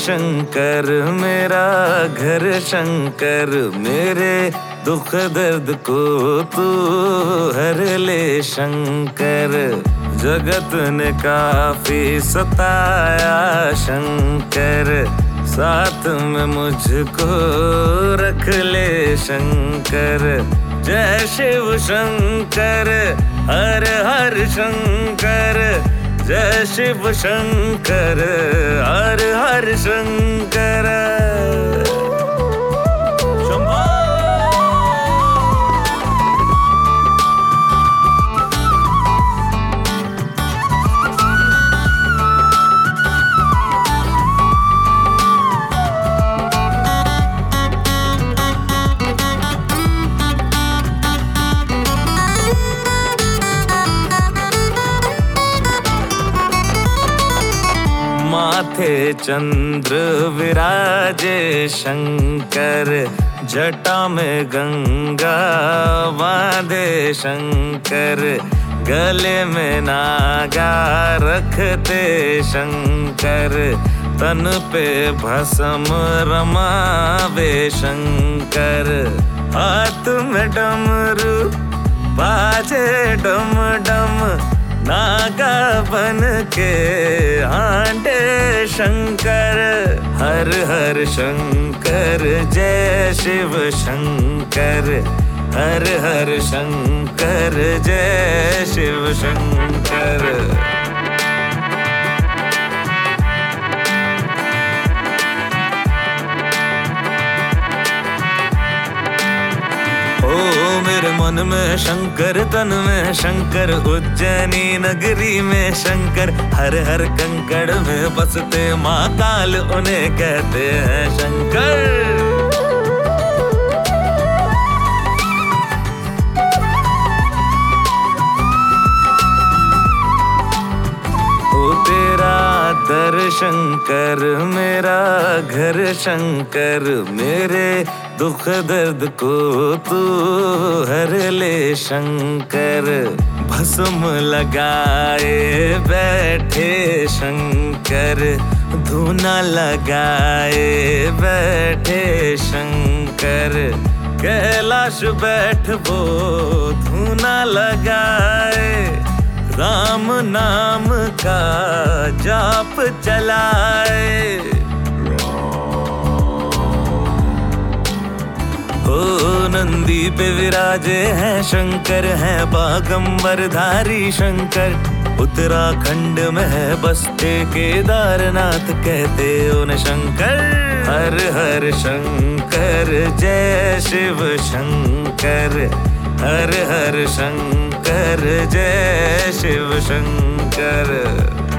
शंकर मेरा घर शंकर, मेरे दुख दर्द को तू हर ले शंकर। जगत ने काफी सताया शंकर, साथ में मुझको रख ले शंकर। जय शिव शंकर हर हर शंकर, जय शिव शंकर हर हर शंकर। माथे चंद्र विराजे शंकर, जटा में गंगा बांधे शंकर। गले में नागा रखते शंकर, तन पे भस्म रमावे शंकर। हाथ में डमरू बाजे डम डम, नागा बन के हांडे शंकर। हर हर शंकर जय शिव शंकर, हर हर शंकर जय शिव शंकर। ओ मेरे मन में शंकर, तन में शंकर, उज्जैनी नगरी में शंकर। हर हर कंकड़ में बसते महाकाल, उन्हें कहते हैं शंकर। तेरा दर शंकर मेरा घर शंकर, मेरे दुख दर्द को तू हर ले शंकर। भस्म लगाए बैठे शंकर, धूना लगाए बैठे शंकर। कैलाश बैठ वो धूना लगाए, राम नाम का जाप चलाए। ओ नंदी पे विराजे हैं शंकर, हैं बागंबरधारी शंकर। उत्तराखंड में है बसते केदारनाथ, कहते उन्हें शंकर। हर हर शंकर जय शिव शंकर, हर हर शंकर जय शिव शंकर।